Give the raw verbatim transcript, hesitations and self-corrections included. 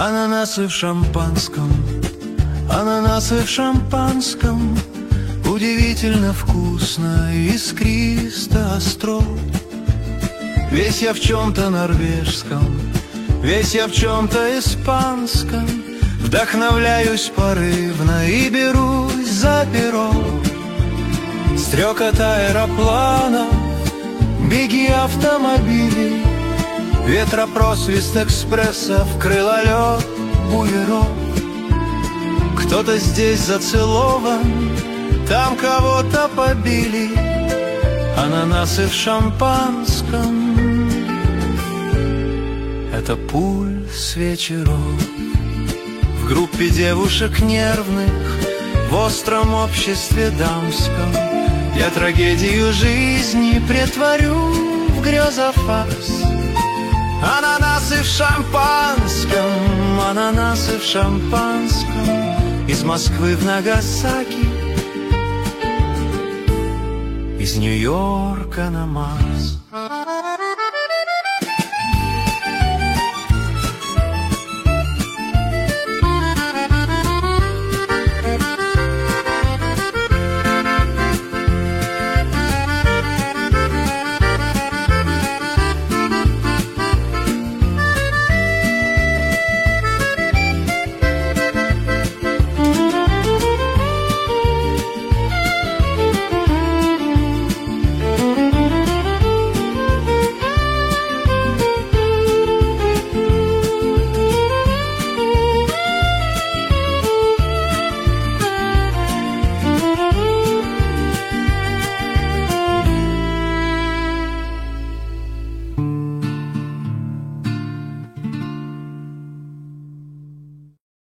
Ананасы в шампанском, ананасы в шампанском, удивительно вкусно, искристо, остро. Весь я в чем-то норвежском, весь я в чем-то испанском, вдохновляюсь порывно и берусь за перо. Стрекот аэропланов, беги автомобилей, ветропросвист экспрессов, крылолет буеров. Кто-то здесь зацелован, там кого-то побили. Ананасы в шампанском — это пульс вечеров. В группе девушек нервных, в остром обществе дамском, я трагедию жизни претворю в грезофарс. Ананасы в шампанском, ананасы в шампанском, из Москвы в Нагасаки, из Нью-Йорка на Марс.